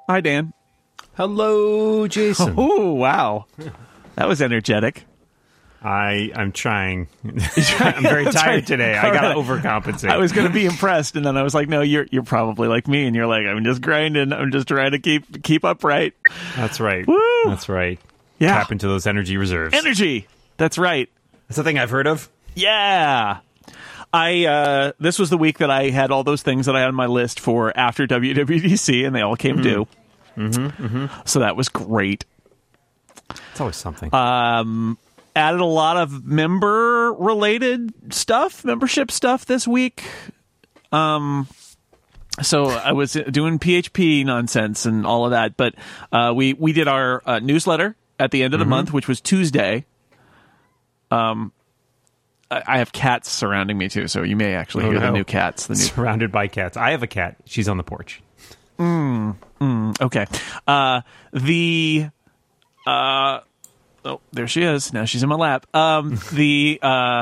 Hi, Dan. Hello, Jason. Oh, wow. That was energetic. I'm trying. I'm very tired today. I got to overcompensate. I was going to be impressed, and then I was like, no, you're probably like me, and you're like, I'm just grinding. I'm just trying to keep upright. That's right. Woo! That's right. Yeah. Tap into those energy reserves. Energy. That's right. That's the thing I've heard of. Yeah. This was the week that I had all those things that I had on my list for after WWDC, and they all came due. So that was great. It's always something. Added a lot of membership stuff this week. So I was doing PHP nonsense and all of that, but we did our newsletter at the end of the month, which was Tuesday. I have cats surrounding me too, so you may actually hear the new cats. Surrounded by cats. I have a cat. She's on the porch. Okay. Oh, there she is. Now she's in my lap. This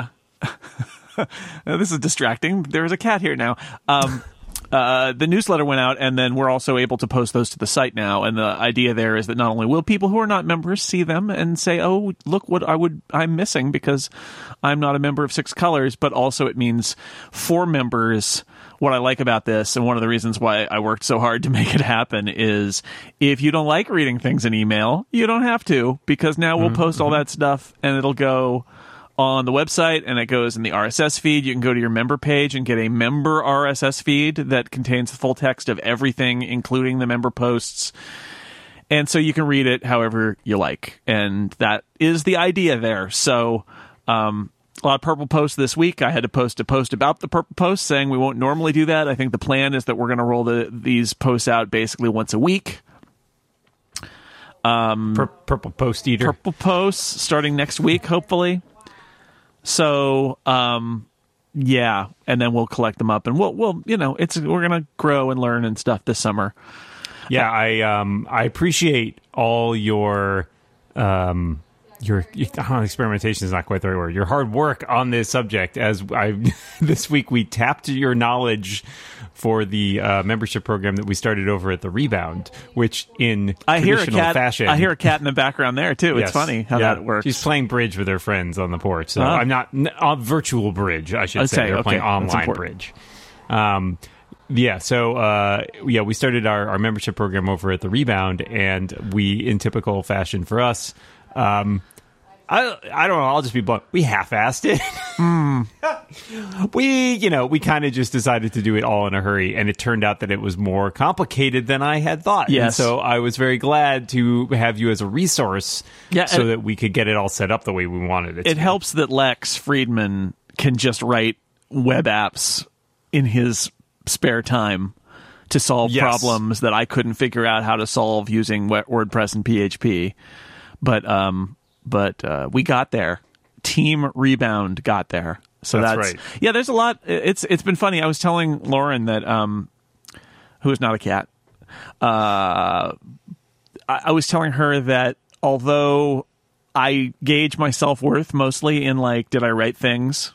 is distracting. There's a cat here now. The newsletter went out, and then we're also able to post those to the site now. And the idea there is that not only will people who are not members see them and say, "Oh, look what I'm missing because I'm not a member of Six Colors," but also it means for members. What I like about this, and one of the reasons why I worked so hard to make it happen, is if you don't like reading things in email, you don't have to, because now we'll post all that stuff and it'll go on the website and it goes in the RSS feed. You can go to your member page and get a member RSS feed that contains the full text of everything, including the member posts. And so you can read it however you like. And that is the idea there. So, a lot of Purple posts this week. I had to post a post about the Purple post saying we won't normally do that. I think the plan is that we're going to roll these posts out basically once a week. Purple post eater. Purple posts starting next week, hopefully. So, yeah, and then we'll collect them up, and we'll we're going to grow and learn and stuff this summer. Yeah, I appreciate all your experimentation is not quite the right word. Your hard work on this subject. As this week we tapped your knowledge for the membership program that we started over at the Rebound, which in traditional fashion, I hear a cat in the background there too. It's funny how that works. She's playing bridge with her friends on the porch. So I'm not virtual bridge. I should say they're playing online bridge. Yeah, so we started our membership program over at the Rebound, and we, in typical fashion for us. I don't know. I'll just be blunt. We half-assed it. We kind of just decided to do it all in a hurry, and it turned out that it was more complicated than I had thought. Yes. And so I was very glad to have you as a resource, so that we could get it all set up the way we wanted it. It helps that Lex Friedman can just write web apps in his spare time to solve problems that I couldn't figure out how to solve using WordPress and PHP. But we got there. Team Rebound got there. So that's right. Yeah, there's a lot. It's been funny. I was telling Lauren that who is not a cat. I was telling her that although I gauge my self-worth mostly in did I write things?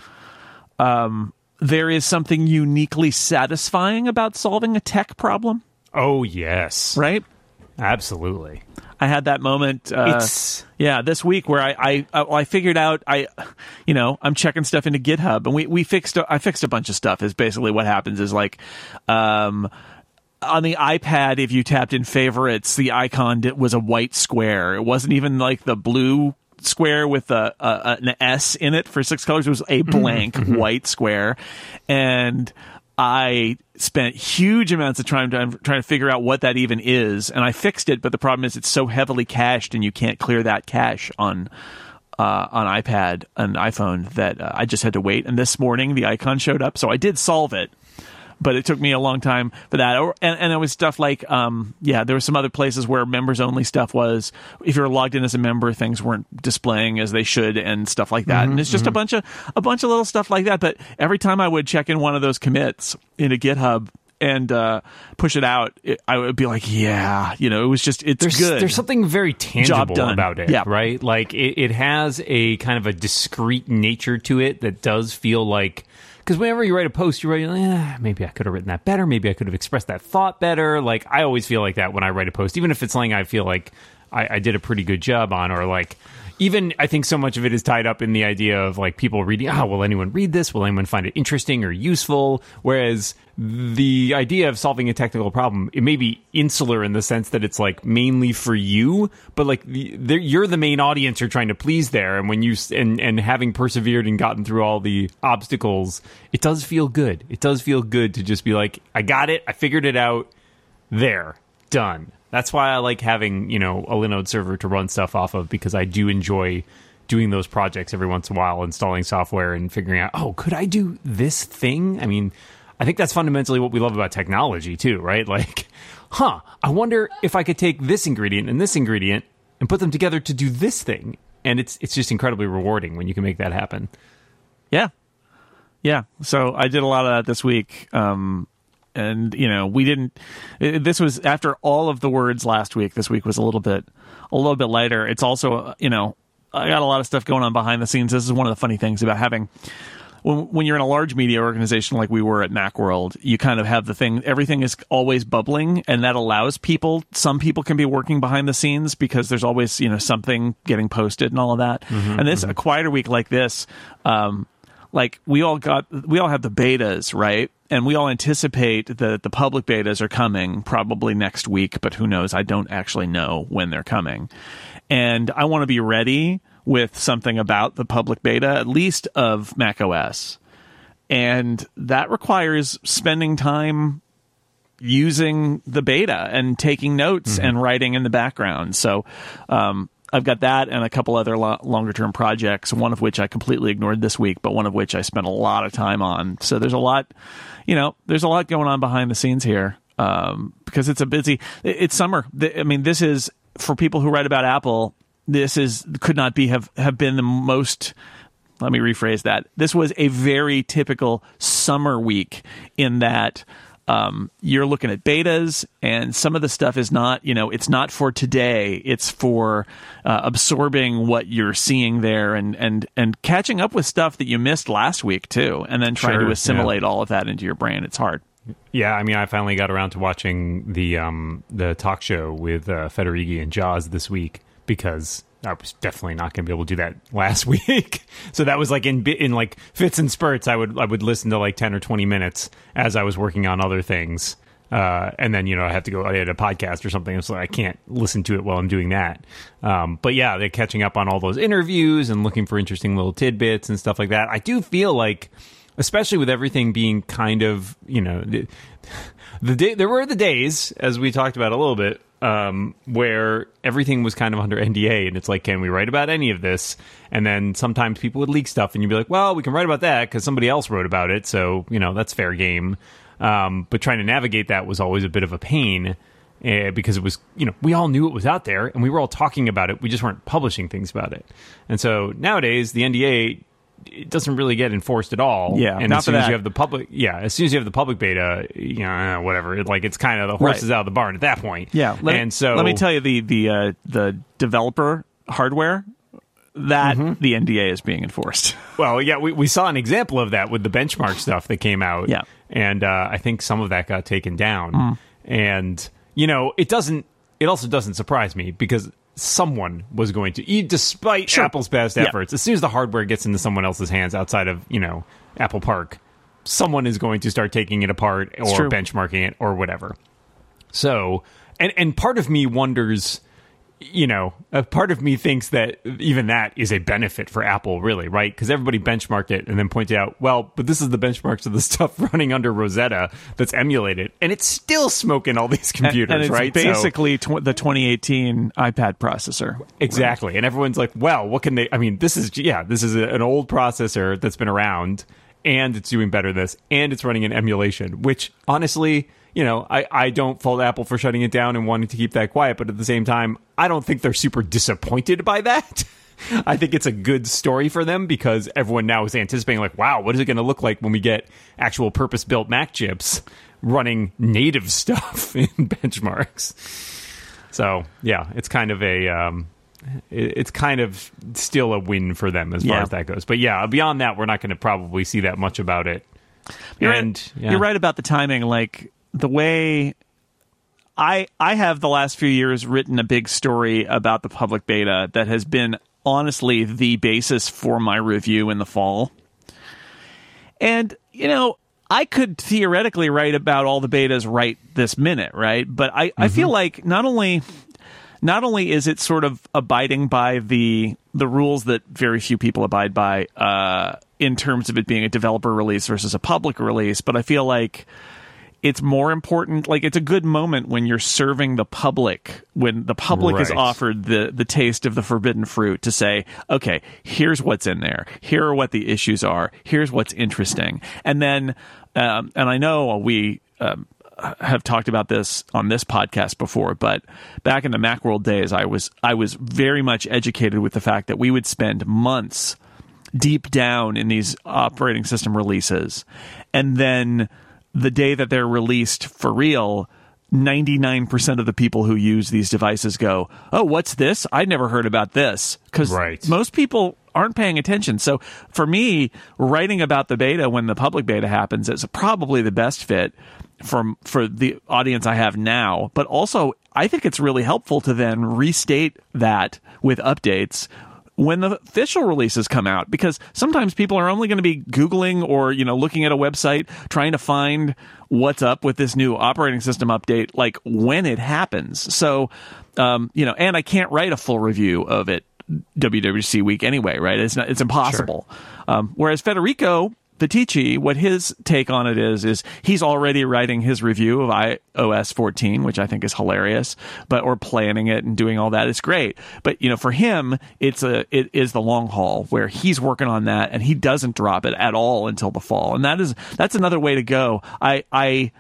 There is something uniquely satisfying about solving a tech problem. Oh, yes. Right? Absolutely. I had that moment this week where I figured out I'm checking stuff into GitHub, and I fixed a bunch of stuff. Is basically what happens is on the iPad, if you tapped in favorites, the icon was a white square. It wasn't even the blue square with an S in it for Six Colors. It was a blank white square, and I spent huge amounts of time trying to figure out what that even is, and I fixed it. But the problem is it's so heavily cached, and you can't clear that cache on iPad and iPhone that I just had to wait. And this morning the icon showed up, so I did solve it. But it took me a long time for that. And it was stuff like, there were some other places where members-only stuff was, if you're logged in as a member, things weren't displaying as they should and stuff like that. And it's just a bunch of little stuff like that. But every time I would check in one of those commits into GitHub and push it out, I would be like, it was just, it's good. There's something very tangible about it, right? It has a kind of a discrete nature to it that does feel like because whenever you write a post, you write, maybe I could have written that better. Maybe I could have expressed that thought better. Like, I always feel like that when I write a post, even if it's something I feel like I did a pretty good job on, or like, even I think so much of it is tied up in the idea of like people reading, will anyone read this? Will anyone find it interesting or useful? Whereas the idea of solving a technical problem, it may be insular in the sense that it's like mainly for you, but like you're the main audience you're trying to please there. And when you, and having persevered and gotten through all the obstacles, it does feel good. It does feel good to just be like, I got it. I figured it out. There. Done. That's why I like having, a Linode server to run stuff off of, because I do enjoy doing those projects every once in a while, installing software and figuring out, could I do this thing? I mean, I think that's fundamentally what we love about technology too, right? Like, I wonder if I could take this ingredient and put them together to do this thing. And it's just incredibly rewarding when you can make that happen. Yeah. Yeah. So I did a lot of that this week. And, this was after all of the words last week. This week was a little bit lighter. It's also, I got a lot of stuff going on behind the scenes. This is one of the funny things about having, when you're in a large media organization like we were at Macworld, you kind of have everything is always bubbling, and that allows some people can be working behind the scenes because there's always, something getting posted and all of that. And this, a quieter week like this, like we all have the betas, right? And we all anticipate that the public betas are coming probably next week, but who knows? I don't actually know when they're coming. And I want to be ready with something about the public beta, at least of macOS. And that requires spending time using the beta and taking notes and writing in the background. So, I've got that and a couple other longer-term projects, one of which I completely ignored this week, but one of which I spent a lot of time on. So there's a lot going on behind the scenes here, because it's summer. This is, for people who write about Apple, could not have been the most, let me rephrase that. This was a very typical summer week in that, you're looking at betas, and some of the stuff is not, it's not for today. It's for absorbing what you're seeing there and catching up with stuff that you missed last week too, and then trying to assimilate all of that into your brain. It's hard. Yeah, I finally got around to watching the talk show with Federighi and Jaws this week, because I was definitely not going to be able to do that last week. So that was like in like fits and spurts. I would listen to like 10 or 20 minutes as I was working on other things. And then, I had to go edit a podcast or something. So I can't listen to it while I'm doing that. But yeah, they're catching up on all those interviews and looking for interesting little tidbits and stuff like that. I do feel like, especially with everything being kind of, there were the days, as we talked about a little bit, where everything was kind of under NDA, and it's like, can we write about any of this? And then sometimes people would leak stuff, and you'd be like, well, we can write about that because somebody else wrote about it, so, that's fair game. But trying to navigate that was always a bit of a pain, because it was, we all knew it was out there, and we were all talking about it, we just weren't publishing things about it. And so nowadays, the NDA, it doesn't really get enforced at all. Yeah, and as soon as you have the public beta, whatever. It's kind of the horses out of the barn at that point. Yeah, let me tell you the developer hardware that the NDA is being enforced. Well, yeah, we saw an example of that with the benchmark stuff that came out. Yeah, and I think some of that got taken down. And it also doesn't surprise me, because someone was going to, despite Apple's best efforts, as soon as the hardware gets into someone else's hands outside of, Apple Park, someone is going to start taking it apart or benchmarking it or whatever. So, and part of me wonders, a part of me thinks that even that is a benefit for Apple, really, right? Because everybody benchmarked it and then pointed out, well, but this is the benchmarks of the stuff running under Rosetta that's emulated, and it's still smoking all these computers, and it's right? Basically, the 2018 iPad processor. Exactly. Right? And everyone's like, well, what can they... this is an old processor that's been around, and it's doing better than this, and it's running an emulation, which, honestly... I don't fault Apple for shutting it down and wanting to keep that quiet, but at the same time, I don't think they're super disappointed by that. I think it's a good story for them, because everyone now is anticipating, like, wow, what is it going to look like when we get actual purpose-built Mac chips running native stuff in benchmarks? So, yeah, it's kind of a it's kind of still a win for them as far as that goes. But yeah, beyond that, we're not going to probably see that much about it. You're right about the timing. Like the way I have the last few years written a big story about the public beta that has been honestly the basis for my review in the fall. And, I could theoretically write about all the betas right this minute, right? But I feel like not only is it sort of abiding by the rules that very few people abide by in terms of it being a developer release versus a public release, but I feel like it's more important. Like, it's a good moment when you're serving the public, when the public is offered the taste of the forbidden fruit, to say, okay, here's what's in there. Here are what the issues are. Here's what's interesting. And then, and I know we have talked about this on this podcast before, but back in the Macworld days, I was very much educated with the fact that we would spend months deep down in these operating system releases, and then the day that they're released for real, 99% of the people who use these devices go, oh, what's this? I'd never heard about this. Because most people aren't paying attention. So for me, writing about the beta when the public beta happens is probably the best fit for the audience I have now. But also, I think it's really helpful to then restate that with updates when the official releases come out, because sometimes people are only going to be Googling or, looking at a website trying to find what's up with this new operating system update, like when it happens. So, and I can't write a full review of it WWDC week anyway, right? It's impossible. Sure. Whereas Federico Viticci, what his take on it is he's already writing his review of iOS 14, which I think is hilarious, or planning it and doing all that. It's great. But, for him, it is the long haul where he's working on that and he doesn't drop it at all until the fall. And that's another way to go. I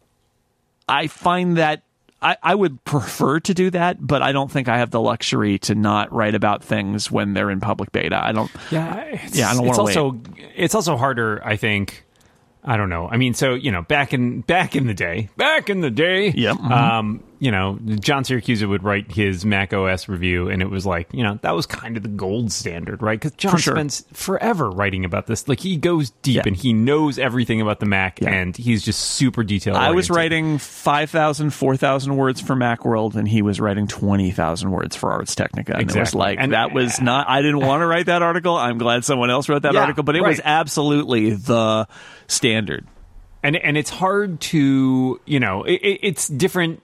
find that I would prefer to do that, but I don't think I have the luxury to not write about things when they're in public beta. I don't want to wait. It's also harder, I think. I don't know. I mean, so, back in the day, yep. John Siracusa would write his Mac OS review, and it was like, that was kind of the gold standard, right? Because John spends forever writing about this. Like, he goes deep and he knows everything about the Mac, and he's just super detailed. I was writing 5,000, 4,000 words for Macworld, and he was writing 20,000 words for Ars Technica. And it was like, that was not, I didn't want to write that article. I'm glad someone else wrote that article, but it was absolutely the standard. And it's hard to, it's different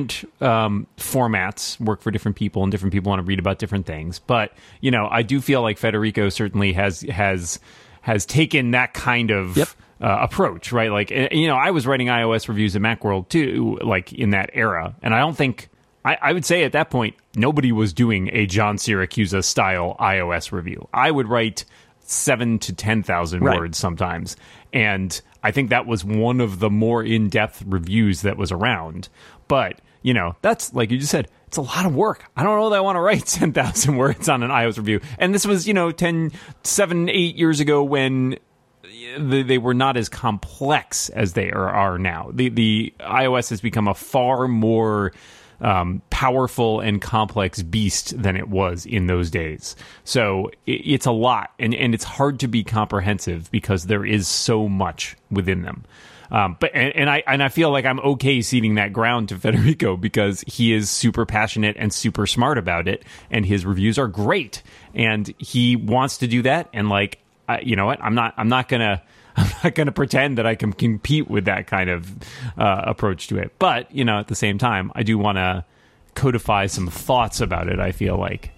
formats work for different people, and different people want to read about different things. But, I do feel like Federico certainly has taken that kind of approach, right? Like, I was writing iOS reviews at Macworld too, like in that era. And I don't think, I would say at that point, nobody was doing a John Siracusa style iOS review. I would write 7,000 to 10,000 words sometimes. And I think that was one of the more in-depth reviews that was around. But, that's, like you just said, it's a lot of work. I don't know that I want to write 10,000 words on an iOS review. And this was, 7, 8 years ago when they were not as complex as they are now. The iOS has become a far more powerful and complex beast than it was in those days. So it's a lot, and it's hard to be comprehensive because there is so much within them. But I feel like I'm okay ceding that ground to Federico because he is super passionate and super smart about it, and his reviews are great, and he wants to do that. And like, you know what? I'm not gonna pretend that I can compete with that kind of approach to it. But, at the same time, I do want to codify some thoughts about it, I feel like.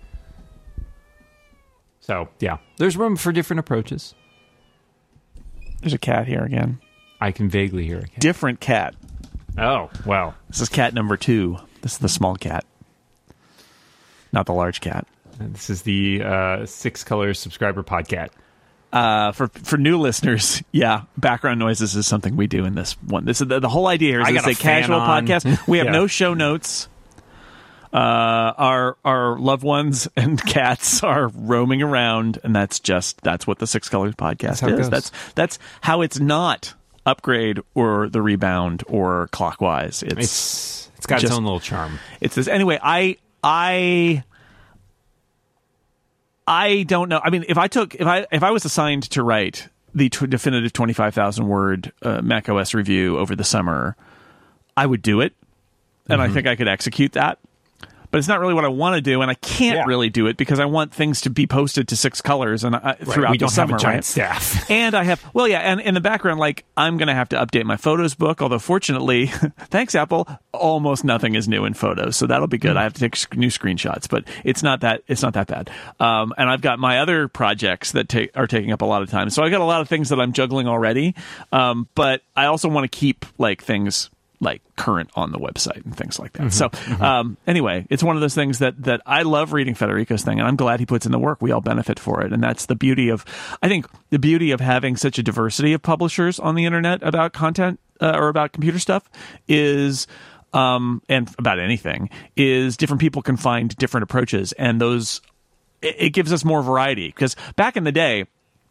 So, yeah, there's room for different approaches. There's a cat here again. I can vaguely hear a cat. Different cat. Oh, well. This is cat number 2. This is the small cat. Not the large cat. And this is the 6 Color Subscriber Podcat. For new listeners, background noises is something we do in this one. This is the whole idea here is it's a casual podcast. We have no show notes. Our loved ones and cats are roaming around, and that's what the 6 Colors Podcast is. That's how it's not Upgrade or The Rebound or Clockwise. It's got its own little charm. It's this anyway. I don't know. I mean, if I was assigned to write the definitive 25,000 word Mac OS review over the summer, I would do it, and I think I could execute that. But it's not really what I want to do, and I can't really do it because I want things to be posted to 6 colors and throughout the summer. We don't have a giant staff. And I have, and in the background, like, I'm going to have to update my Photos book, although fortunately, thanks Apple, almost nothing is new in Photos, so that'll be good. I have to take new screenshots, but it's not that bad. And I've got my other projects that are taking up a lot of time. So I got a lot of things that I'm juggling already, but I also want to keep, like, things like current on the website and things like that. So anyway, it's one of those things that I love reading Federico's thing, and I'm glad he puts in the work. We all benefit for it. And that's the beauty of having such a diversity of publishers on the internet about content or about computer stuff is, and about anything, is different people can find different approaches. And it gives us more variety. Because back in the day,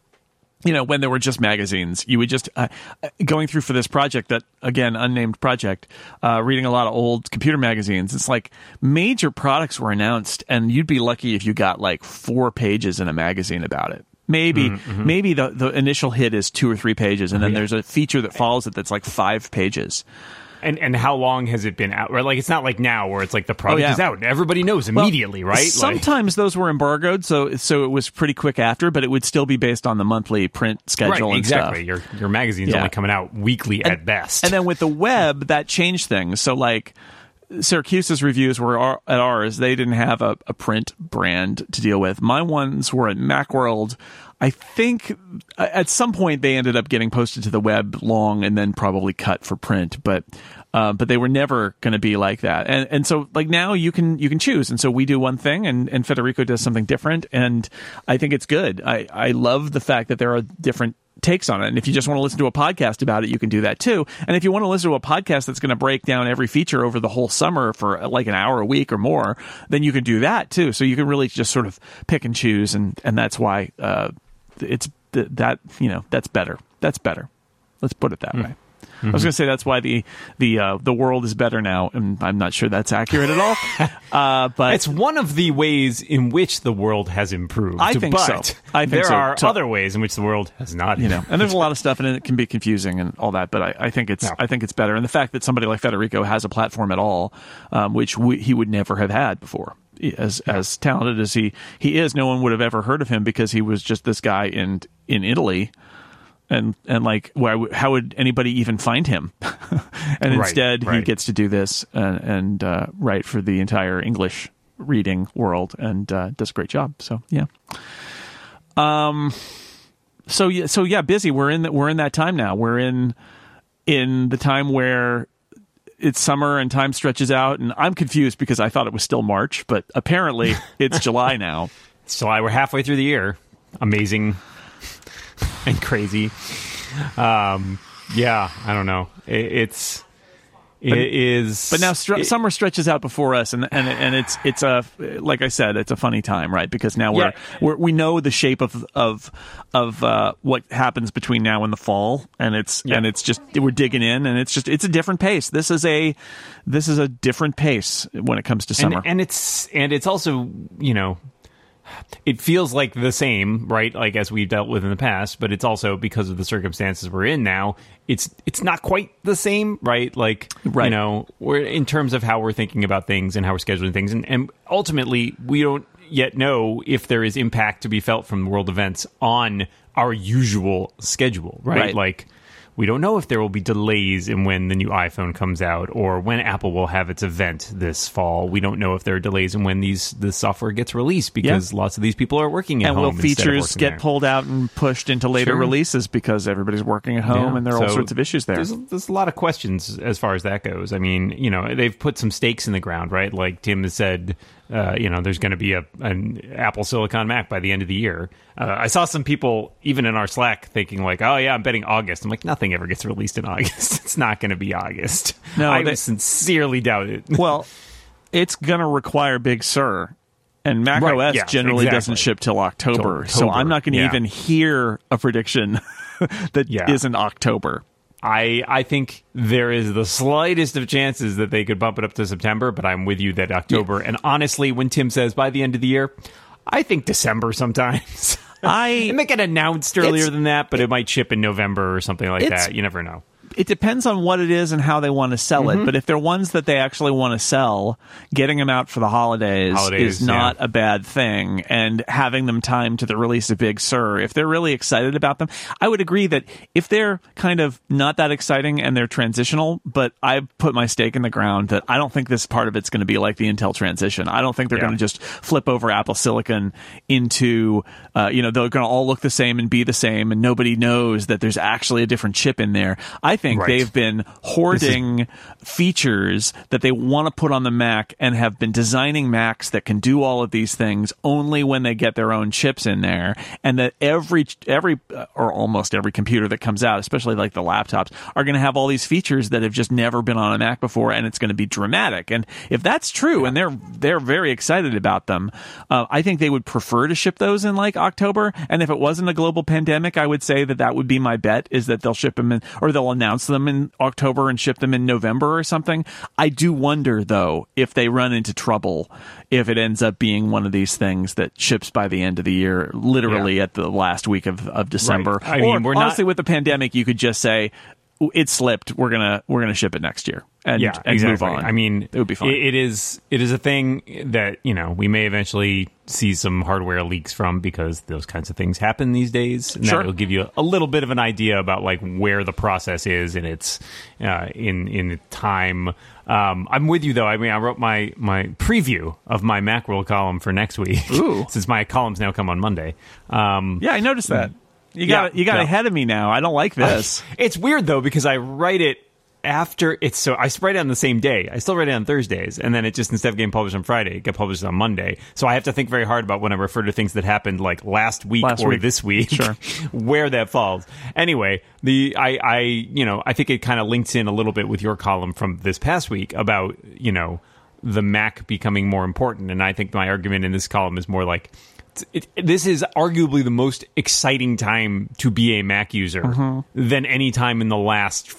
when there were just magazines, you would just, going through for this project that, again, unnamed project, reading a lot of old computer magazines, it's like major products were announced and you'd be lucky if you got like 4 pages in a magazine about it. Maybe the initial hit is 2 or 3 pages and then there's a feature that follows it that's like 5 pages. And how long has it been out? Right? Like, it's not like now where it's like the product is out and everybody knows immediately, right? Sometimes those were embargoed, so it was pretty quick after, but it would still be based on the monthly print schedule and exactly. stuff. Your magazine's only coming out weekly at best. And then with the web, that changed things. So, like, Syracuse's reviews were at ours. They didn't have a print brand to deal with. My ones were at Macworld. I think at some point they ended up getting posted to the web long and then probably cut for print, but they were never going to be like that. And so, like, now you can choose. And so we do one thing and Federico does something different. And I think it's good. I love the fact that there are different takes on it. And if you just want to listen to a podcast about it, you can do that too. And if you want to listen to a podcast that's going to break down every feature over the whole summer for like an hour a week or more, then you can do that too. So you can really just sort of pick and choose. And that's why, it's that's better. That's better. Let's put it that way. I was going to say that's why the world is better now, and I'm not sure that's accurate at all. But it's one of the ways in which the world has improved. I think so. There are other ways in which the world has not. And there's a lot of stuff in it that can be confusing and all that. But I think it's better. And the fact that somebody like Federico has a platform at all, which he would never have had before. As talented as he is, no one would have ever heard of him because he was just this guy in Italy, and like, how would anybody even find him? And instead, he gets to do this and write for the entire English reading world and does a great job. So yeah. So yeah, busy. We're in that time now. We're in the time where it's summer and time stretches out, and I'm confused because I thought it was still March, but apparently it's July now. It's July. We're halfway through the year. Amazing and crazy. Yeah, I don't know. It is. But now summer stretches out before us, and it's a, like I said, it's a funny time, right? Because now we know the shape of what happens between now and the fall, and it's just we're digging in, and it's a different pace. This is a different pace when it comes to summer, and it's also, it feels like the same, right? Like as we've dealt with in the past, but it's also because of the circumstances we're in now. It's not quite the same, right? Like, we're in terms of how we're thinking about things and how we're scheduling things, and ultimately we don't yet know if there is impact to be felt from world events on our usual schedule, right? Like, we don't know if there will be delays in when the new iPhone comes out or when Apple will have its event this fall. We don't know if there are delays in when the software gets released because lots of these people are working at home. And will features get pulled out and pushed into later releases because everybody's working at home and there are all sorts of issues there. There's a lot of questions as far as that goes. I mean, they've put some stakes in the ground, right? Like Tim has said, there's going to be an Apple Silicon Mac by the end of the year. I saw some people, even in our Slack, thinking like, oh, yeah, I'm betting August. I'm like, nothing ever gets released in August. It's not going to be August. No, I sincerely doubt it. Well, it's going to require Big Sur. And Mac OS generally doesn't ship till October. So I'm not going to even hear a prediction that isn't October. I think there is the slightest of chances that they could bump it up to September, but I'm with you that October. And honestly, when Tim says by the end of the year, I think December sometimes. It might get announced earlier than that, but it might ship in November or something like that. You never know. It depends on what it is and how they want to sell it. But if they're ones that they actually want to sell, getting them out for the holidays is not a bad thing. And having them timed to the release of Big Sur, if they're really excited about them, I would agree that if they're kind of not that exciting and they're transitional, but I put my stake in the ground that I don't think this part of it's going to be like the Intel transition. I don't think they're going to just flip over Apple Silicon into, they're going to all look the same and be the same, and nobody knows that there's actually a different chip in there. I think they've been hoarding features that they want to put on the Mac and have been designing Macs that can do all of these things only when they get their own chips in there, and that every or almost every computer that comes out, especially like the laptops, are going to have all these features that have just never been on a Mac before, and it's going to be dramatic. And if that's true, and they're very excited about them, I think they would prefer to ship those in like October. And if it wasn't a global pandemic, I would say that would be my bet, is that they'll ship them in, or they'll announce them in October and ship them in November or something. I do wonder, though, if they run into trouble, if it ends up being one of these things that ships by the end of the year, literally at the last week of December. Right. I mean, honestly, with the pandemic, you could just say, it slipped, we're gonna ship it next year and exactly. move on. I mean, it would be fine. It is a thing that we may eventually see some hardware leaks from, because those kinds of things happen these days, and that will give you a little bit of an idea about like where the process is in its in time. I'm with you though. I mean, I wrote my preview of my Macworld column for next week, since my columns now come on Monday. I noticed that. You got ahead of me now. I don't like this. It's weird though, because I write it after it's, so I write it on the same day. I still write it on Thursdays, and then it just, instead of getting published on Friday, it got published on Monday. So I have to think very hard about when I refer to things that happened like last week this week, where that falls. Anyway, I think it kind of links in a little bit with your column from this past week about the Mac becoming more important, and I think my argument in this column is more like, this is arguably the most exciting time to be a Mac user than any time in the last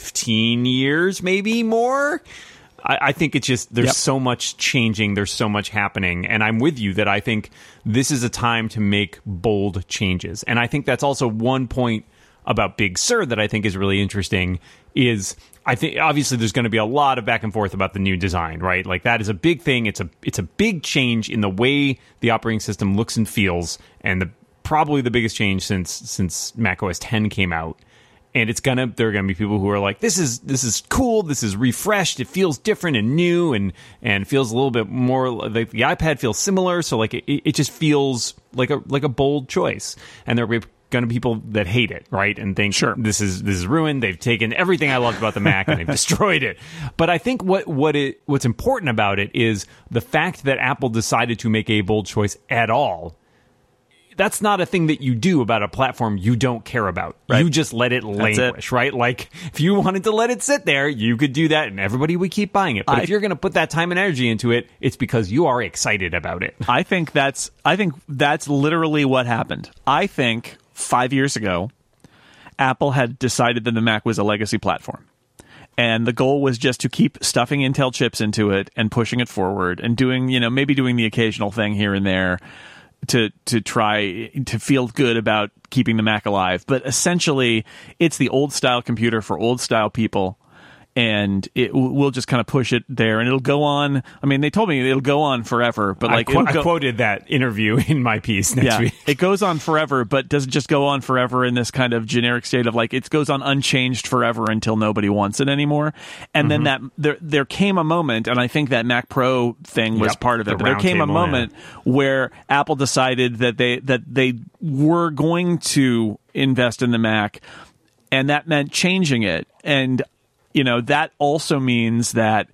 15 years, maybe more. I think it's just, there's so much changing, there's so much happening, and I'm with you that I think this is a time to make bold changes. And I think that's also one point about Big Sur that I think is really interesting, is I think obviously there's going to be a lot of back and forth about the new design, right? Like, that is a big thing. It's a big change in the way the operating system looks and feels, and probably the biggest change since Mac OS X came out. And there are gonna be people who are like, this is cool, this is refreshed, it feels different and new, and feels a little bit more like the iPad feels similar. So like it just feels like a bold choice. And there are going to be people that hate it, right? And think, this is ruined. They've taken everything I loved about the Mac and they've destroyed it. But I think what's important about it is the fact that Apple decided to make a bold choice at all. That's not a thing that you do about a platform you don't care about. Right. You just let it languish, right? Like, if you wanted to let it sit there, you could do that and everybody would keep buying it. But if you're going to put that time and energy into it, it's because you are excited about it. I think that's literally what happened. I think 5 years ago, Apple had decided that the Mac was a legacy platform. And the goal was just to keep stuffing Intel chips into it and pushing it forward and doing, maybe doing the occasional thing here and there to try to feel good about keeping the Mac alive. But essentially, it's the old style computer for old style people. And we'll just kind of push it there, and it'll go on. I mean, they told me it'll go on forever, but like I quoted that interview in my piece next week. It goes on forever, but doesn't just go on forever in this kind of generic state of like it goes on unchanged forever until nobody wants it anymore. And then that there came a moment, and I think that Mac Pro thing was part of it. But there came a moment where Apple decided that they were going to invest in the Mac, and that meant changing it. And that also means that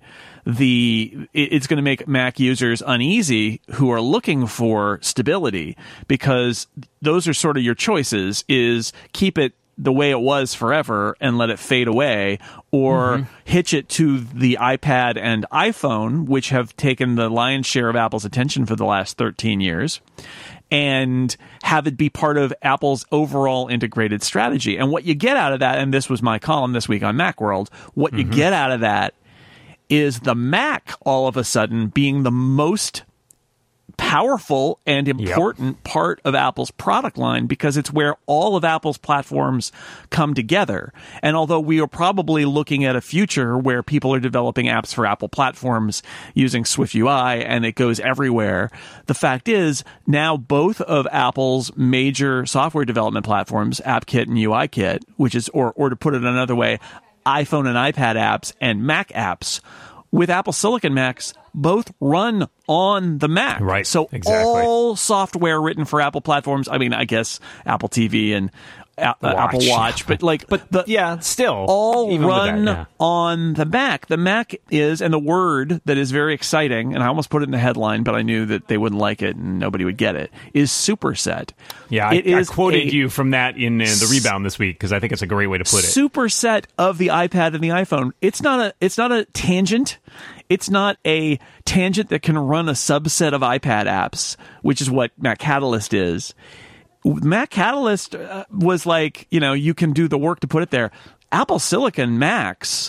it's going to make Mac users uneasy who are looking for stability, because those are sort of your choices: is keep it the way it was forever and let it fade away, or hitch it to the iPad and iPhone, which have taken the lion's share of Apple's attention for the last 13 years. And have it be part of Apple's overall integrated strategy. And what you get out of that, and this was my column this week on Macworld, what you get out of that is the Mac all of a sudden being the most powerful and important part of Apple's product line because it's where all of Apple's platforms come together. And although we are probably looking at a future where people are developing apps for Apple platforms using SwiftUI and it goes everywhere, the fact is now both of Apple's major software development platforms, AppKit and UIKit, which is, or to put it another way, iPhone and iPad apps and Mac apps, with Apple Silicon Macs, both run on the Mac. Right. So all software written for Apple platforms, I mean, I guess Apple TV and Apple Watch, but still all run on the Mac. The Mac is, and the word that is very exciting, and I almost put it in the headline, but I knew that they wouldn't like it and nobody would get it, is superset. Yeah, I quoted you from that in the Rebound this week because I think it's a great way to put it. Superset of the iPad and the iPhone. It's not a tangent. It's not a tangent that can run a subset of iPad apps, which is what Mac Catalyst is. Mac Catalyst was like, you can do the work to put it there. Apple Silicon Macs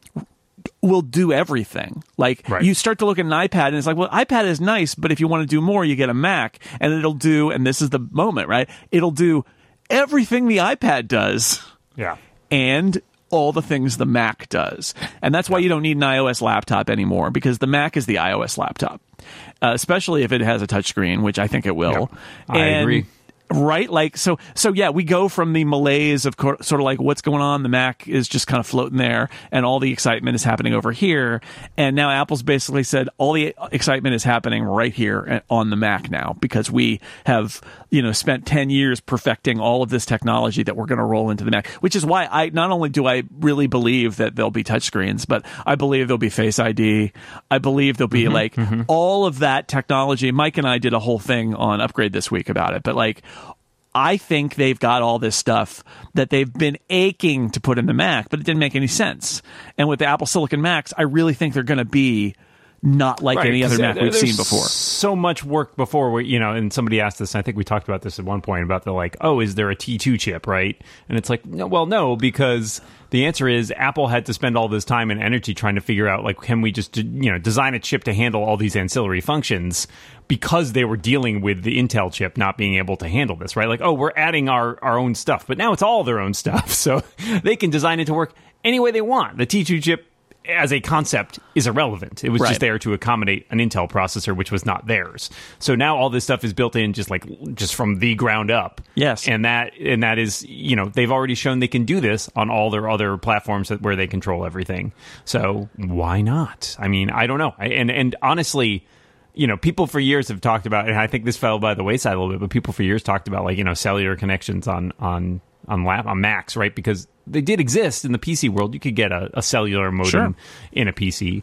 will do everything. You start to look at an iPad and it's like, well, iPad is nice, but if you want to do more, you get a Mac and it'll do, and this is the moment, right? It'll do everything the iPad does. Yeah. And all the things the Mac does. And that's why you don't need an iOS laptop anymore, because the Mac is the iOS laptop, especially if it has a touchscreen, which I think it will. Yep. I agree. Right? So yeah, we go from the malaise of sort of like what's going on. The Mac is just kind of floating there and all the excitement is happening over here. And now Apple's basically said all the excitement is happening right here on the Mac now because we have, spent 10 years perfecting all of this technology that we're going to roll into the Mac, which is why not only do I really believe that there'll be touchscreens, but I believe there'll be Face ID. I believe there'll be all of that technology. Mike and I did a whole thing on Upgrade this week about it, but I think they've got all this stuff that they've been aching to put in the Mac, but it didn't make any sense. And with the Apple Silicon Macs, I really think they're going to be not like any other Mac we've seen before. So much work before, where, and somebody asked this, I think we talked about this at one point, about is there a T2 chip, right? And it's like, no, because the answer is Apple had to spend all this time and energy trying to figure out, can we just, design a chip to handle all these ancillary functions, because they were dealing with the Intel chip not being able to handle this, right? We're adding our own stuff, but now it's all their own stuff. So they can design it to work any way they want. The T2 chip as a concept is irrelevant. It was just there to accommodate an Intel processor, which was not theirs. So now all this stuff is built in just from the ground up. Yes. And that is, they've already shown they can do this on all their other platforms where they control everything. So why not? I mean, I don't know. And honestly, people for years have talked about, and I think this fell by the wayside a little bit, but people for years talked about cellular connections on Macs, right? Because they did exist in the PC world. You could get a cellular modem in a PC.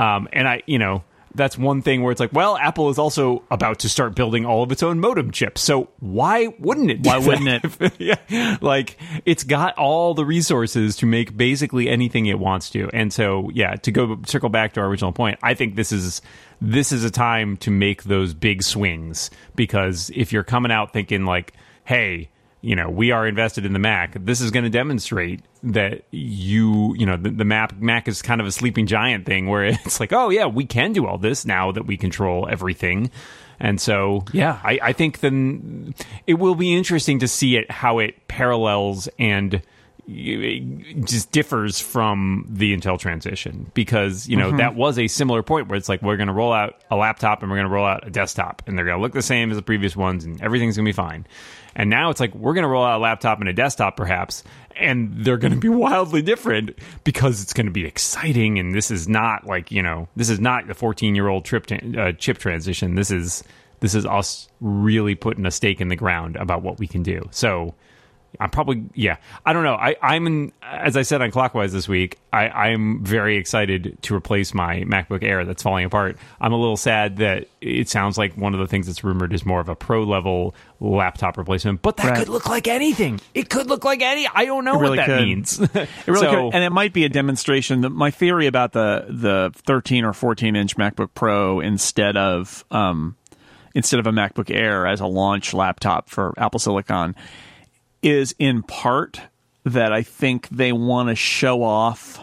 And that's one thing where it's like, well, Apple is also about to start building all of its own modem chips. So why wouldn't it? Why wouldn't it? Yeah. It's got all the resources to make basically anything it wants to. And so, to circle back to our original point, I think this is a time to make those big swings, because if you're coming out thinking hey, we are invested in the Mac, this is going to demonstrate that the Mac is kind of a sleeping giant thing, where it's like, oh yeah, we can do all this now that we control everything. And so, I think then it will be interesting to see how it parallels and just differs from the Intel transition, because that was a similar point where it's like, we're going to roll out a laptop and we're going to roll out a desktop, and they're going to look the same as the previous ones and everything's going to be fine. And now it's like, we're going to roll out a laptop and a desktop perhaps, and they're going to be wildly different because it's going to be exciting. And this is not this is not the 14-year-old chip transition. This is us really putting a stake in the ground about what we can do. So I'm probably, I don't know. I'm as I said on Clockwise this week, I'm very excited to replace my MacBook Air that's falling apart. I'm a little sad that it sounds like one of the things that's rumored is more of a pro level laptop replacement, but that could look like anything. It could look like I don't know what that means. It really could. And it might be a demonstration that my theory about the 13 or 14 inch MacBook Pro instead of a MacBook Air as a launch laptop for Apple Silicon is in part that I think they want to show off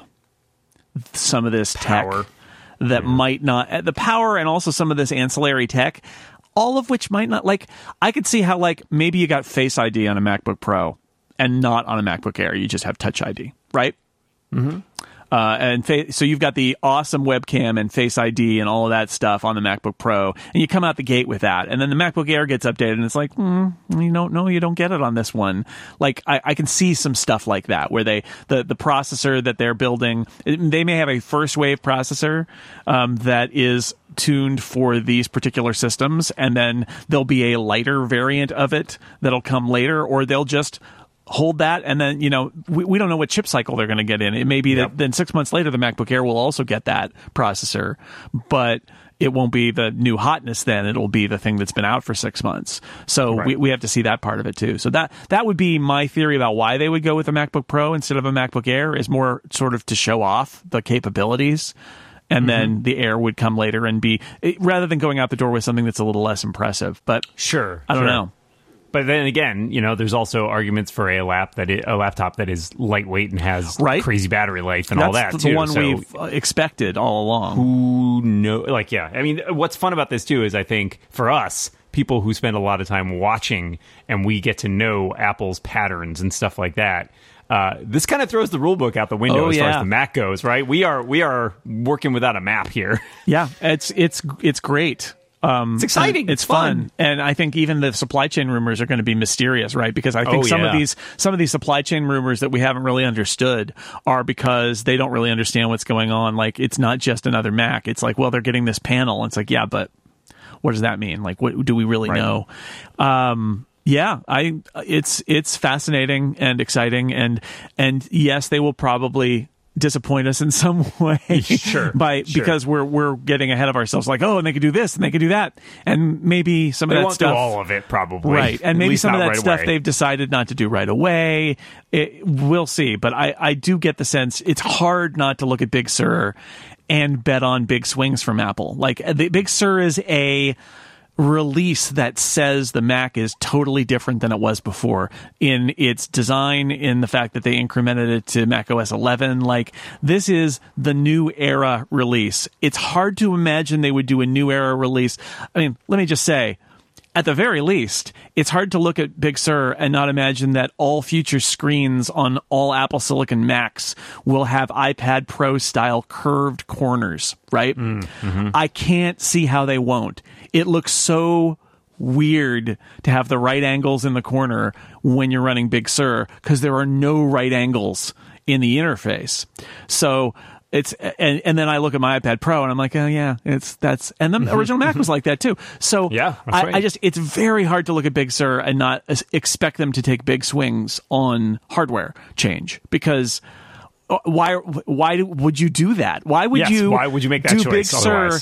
some of this power tech that might not, the power, and also some of this ancillary tech. all of which might not, like, I could see how, like, maybe you got Face ID on a MacBook Pro and not on a MacBook Air. You just have Touch ID, right? Mm-hmm. So you've got the awesome webcam and Face ID and all of that stuff on the MacBook Pro, and you come out the gate with that, and then the MacBook Air gets updated, and it's like, you don't get it on this one. Like, I can see some stuff like that where the processor that they're building, they may have a first wave processor that is tuned for these particular systems, and then there'll be a lighter variant of it that'll come later, or they'll just hold that, and then, we don't know what chip cycle they're going to get in. It may be that then 6 months later the MacBook Air will also get that processor, but it won't be the new hotness then. It'll be the thing that's been out for 6 months. So we have to see that part of it too. So that would be my theory about why they would go with a MacBook Pro instead of a MacBook Air, is more sort of to show off the capabilities. And then the Air would come later and be, rather than going out the door with something that's a little less impressive. But I don't know. But then again, there's also arguments for a laptop that is lightweight and has crazy battery life and all that too. That's the one we've expected all along. Who knows? I mean, what's fun about this too is, I think, for us, people who spend a lot of time watching and we get to know Apple's patterns and stuff like that, this kind of throws the rule book out the window as far as the Mac goes, right? We are working without a map here. Yeah, it's great. It's exciting. It's fun. And I think even the supply chain rumors are going to be mysterious, right? Because I think some of these supply chain rumors that we haven't really understood are because they don't really understand what's going on. Like, it's not just another Mac. It's like, well, they're getting this panel. And it's like, yeah, but what does that mean? Like, what do we really know? It's fascinating and exciting, and yes, they will probably disappoint us in some way, because we're getting ahead of ourselves, like, and they could do this and they could do that, and maybe some of that stuff, do all of it probably, right? And maybe some of that stuff they've decided not to do right away. We'll see, but I do get the sense it's hard not to look at Big Sur and bet on big swings from Apple. Like, the Big Sur is a release that says the Mac is totally different than it was before in its design, in the fact that they incremented it to Mac OS 11. Like, this is the new era release. It's hard to imagine they would do a new era release. I mean, let me just say, at the very least, it's hard to look at Big Sur and not imagine that all future screens on all Apple Silicon Macs will have iPad Pro style curved corners, right? Mm-hmm. I can't see how they won't. It looks so weird to have the right angles in the corner when you're running Big Sur, because there are no right angles in the interface. So it's, and then I look at my iPad Pro and I'm like, oh yeah, and the original Mac was like that too. So it's very hard to look at Big Sur and not expect them to take big swings on hardware change, because why would you do that? Why would you make that choice? Big Sur,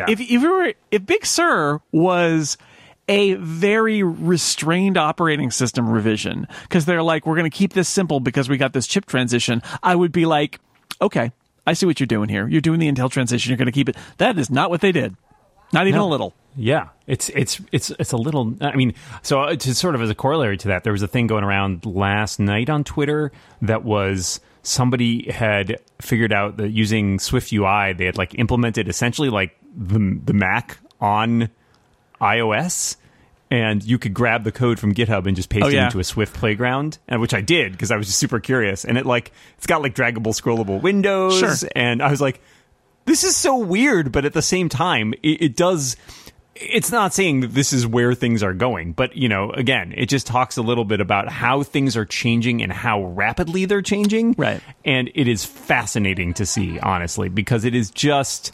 if Big Sur was a very restrained operating system revision, because they're like, we're going to keep this simple because we got this chip transition, I would be like, okay, I see what you're doing here. You're doing the Intel transition. You're going to keep it. That is not what they did. Not even a little. Yeah, it's a little. I mean, so to sort of as a corollary to that, there was a thing going around last night on Twitter that was, somebody had figured out that using Swift UI, they had like implemented essentially like the Mac on iOS, and you could grab the code from GitHub and just paste it into a Swift playground, and which I did because I was just super curious. And it's got like draggable, scrollable windows, and I was like, this is so weird, but at the same time, it does. It's not saying that this is where things are going, but, again, it just talks a little bit about how things are changing and how rapidly they're changing. Right. And it is fascinating to see, honestly, because it is just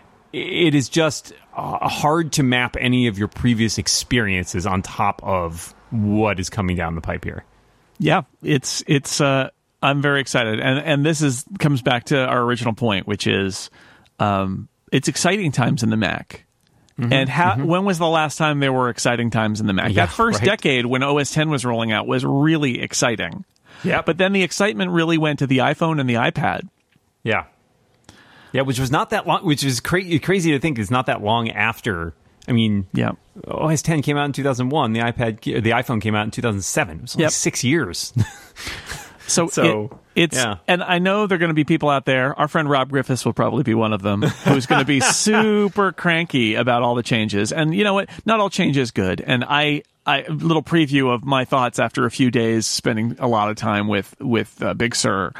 hard to map any of your previous experiences on top of what is coming down the pipe here. Yeah, it's I'm very excited. And this comes back to our original point, which is it's exciting times in the Mac. Mm-hmm, and when was the last time there were exciting times in the Mac? That first decade when OS X was rolling out was really exciting. Yeah. But then the excitement really went to the iPhone and the iPad. Yeah. Yeah, which was not that long, which is crazy to think is not that long after. I mean, OS X came out in 2001. The iPhone came out in 2007. It was only 6 years. So And I know there are going to be people out there. Our friend Rob Griffiths will probably be one of them, who's going to be super cranky about all the changes. And you know what? Not all change is good. And a little preview of my thoughts after a few days spending a lot of time with Big Sur.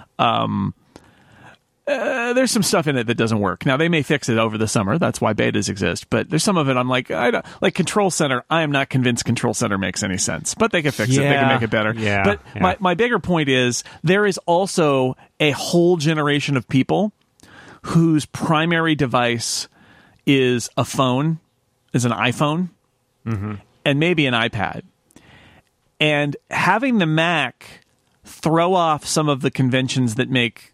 There's some stuff in it that doesn't work. Now, they may fix it over the summer. That's why betas exist. But there's some of it I'm like, like Control Center. I am not convinced Control Center makes any sense. But they can fix it. They can make it better. But my bigger point is there is also a whole generation of people whose primary device is a phone, is an iPhone, and maybe an iPad. And having the Mac throw off some of the conventions that make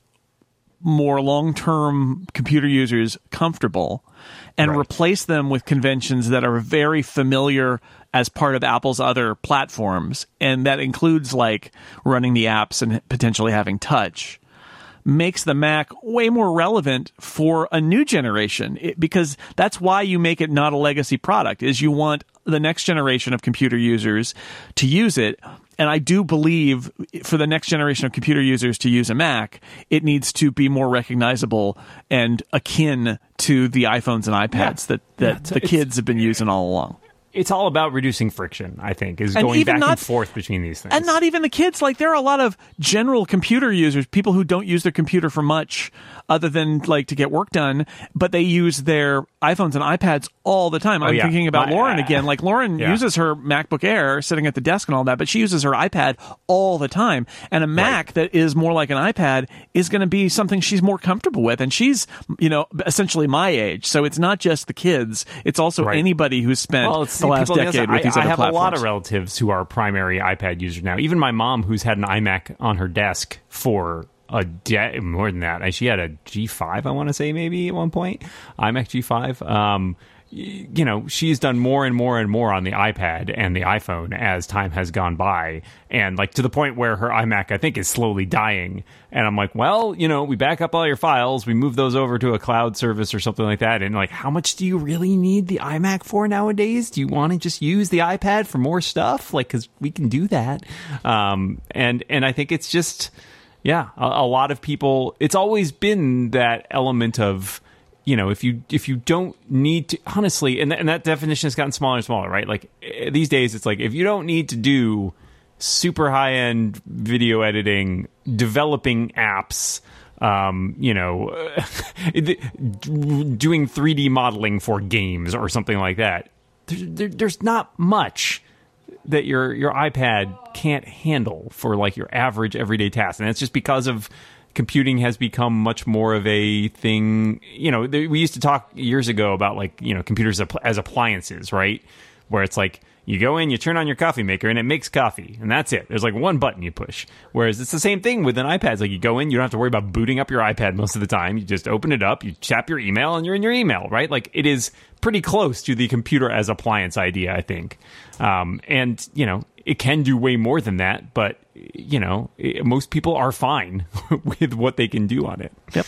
more long-term computer users comfortable and replace them with conventions that are very familiar as part of Apple's other platforms, and that includes like running the apps and potentially having touch, makes the Mac way more relevant for a new generation, because that's why you make it not a legacy product, is you want the next generation of computer users to use it. And I do believe for the next generation of computer users to use a Mac, it needs to be more recognizable and akin to the iPhones and iPads that the kids have been using all along. It's all about reducing friction, I think, is going back and forth between these things. And not even the kids. Like, there are a lot of general computer users, people who don't use their computer for much other than, like, to get work done, but they use their iPhones and iPads all the time. I'm thinking about Lauren again. Like, Lauren uses her MacBook Air sitting at the desk and all that, but she uses her iPad all the time. And a Mac that is more like an iPad is going to be something she's more comfortable with. And she's, essentially my age. So it's not just the kids. It's also anybody who's spent the last decade with these other platforms. I have a lot of relatives who are primary iPad users now. Even my mom, who's had an iMac on her desk for more than that. She had a G5, I want to say, maybe at one point. iMac G5. She's done more and more and more on the iPad and the iPhone as time has gone by, and like to the point where her iMac, I think, is slowly dying. And I'm like, well, we back up all your files, we move those over to a cloud service or something like that. And like, how much do you really need the iMac for nowadays? Do you want to just use the iPad for more stuff? Like, because we can do that. And I think it's just, a lot of people. It's always been that element of, if you don't need to, honestly, and that definition has gotten smaller and smaller, right? Like these days, it's like, if you don't need to do super high-end video editing, developing apps, doing 3D modeling for games or something like that, there's not much that your iPad can't handle for like your average everyday task. And it's just because of computing has become much more of a thing. We used to talk years ago about like, computers as appliances, right? Where it's like, you go in, you turn on your coffee maker, and it makes coffee, and that's it. There's like one button you push. Whereas it's the same thing with an iPad. It's like you go in, you don't have to worry about booting up your iPad most of the time. You just open it up, you tap your email, and you're in your email, right? Like, it is pretty close to the computer as appliance idea, I think. And it can do way more than that, but, most people are fine with what they can do on it. Yep.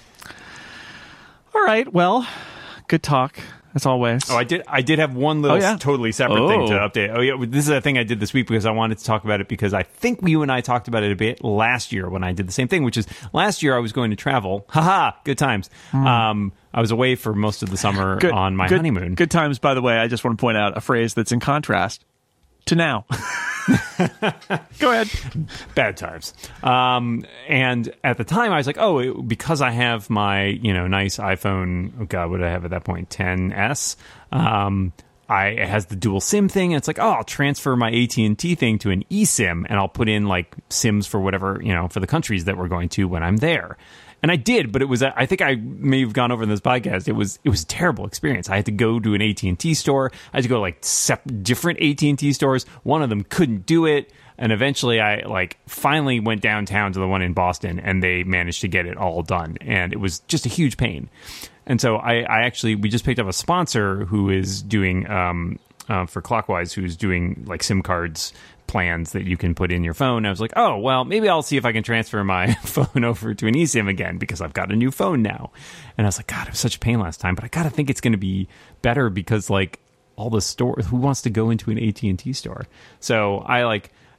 All right, well, good talk. As always. Oh, I did have one little totally separate thing to update. Oh, yeah. This is a thing I did this week because I wanted to talk about it because I think you and I talked about it a bit last year when I did the same thing, which is last year I was going to travel. Haha, good times. I was away for most of the summer on my honeymoon. Good times, by the way, I just want to point out a phrase that's in contrast to now. Go ahead. Bad times. And at the time I was like, because I have my, nice iPhone, what did I have at that point? 10S. It has the dual SIM thing. And it's like, I'll transfer my AT&T thing to an eSIM and I'll put in like SIMs for whatever, for the countries that we're going to when I'm there. And I did, but it was, I think I may have gone over in this podcast. It was a terrible experience. I had to go to an AT&T store. I had to go to like different AT&T stores. One of them couldn't do it. And eventually I finally went downtown to the one in Boston and they managed to get it all done. And it was just a huge pain. And so we just picked up a sponsor who is doing, for Clockwise, who's doing like SIM cards plans that you can put in your phone. I was like, maybe I'll see if I can transfer my phone over to an eSIM again because I've got a new phone now. And I was like, God, it was such a pain last time, but I gotta think it's going to be better because like all the stores, who wants to go into an AT&T store? So I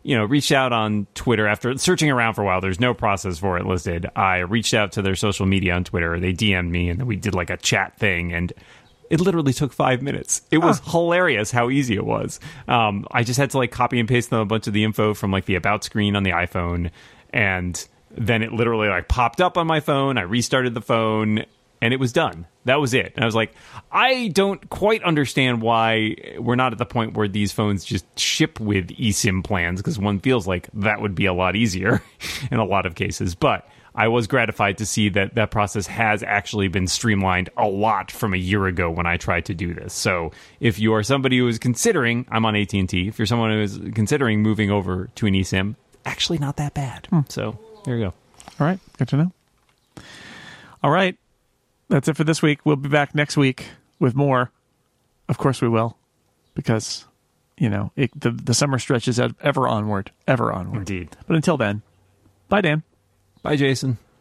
reached out on Twitter after searching around for a while. There's no process for it listed. I reached out to their social media on Twitter. They DM'd me, and then we did like a chat thing, and it literally took 5 minutes. It was hilarious how easy it was. I just had to like copy and paste them a bunch of the info from like the about screen on the iPhone, and then it literally like popped up on my phone. I restarted the phone, and it was done. That was it. And I was like, I don't quite understand why we're not at the point where these phones just ship with eSIM plans, because one feels like that would be a lot easier in a lot of cases. But I was gratified to see that that process has actually been streamlined a lot from a year ago when I tried to do this. So if you are somebody who is considering, I'm on AT&T, if you're someone who is considering moving over to an eSIM, actually not that bad. So there you go. All right. Good to know. All right. That's it for this week. We'll be back next week with more. Of course we will, because, the summer stretch is ever onward. Indeed. But until then, bye, Dan. Bye, Jason.